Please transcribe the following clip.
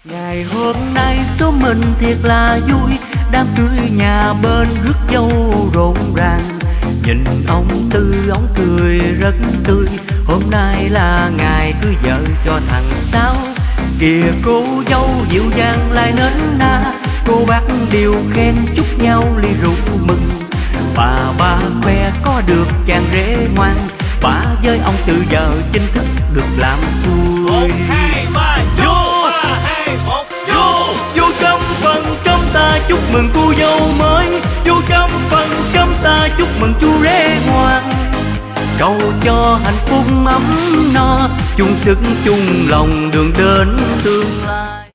Ngày hôm nay số mình thiệt là vui, đám cưới nhà bên rước dâu rộn ràng. Nhìn ông Tư ông cười rất tươi, hôm nay là ngày cưới vợ cho thằng Sáu. Kìa cô dâu dịu dàng lại nến na, cô bác đều khen chúc nhau ly rượu mừng. Bà ba khoe có được chàng rể ngoan, bà với ông Tư giờ chính thức được làm xuôi. 1, 2, 3, vô! 3, 2, 1, vô! Vô trong phần cơm ta chúc mừng cô dâu mới, vô trong phần cơm ta chúc mừng chú rể ngoan. Cầu cho hạnh phúc ấm no, chung sức chung lòng đường đến tương lai.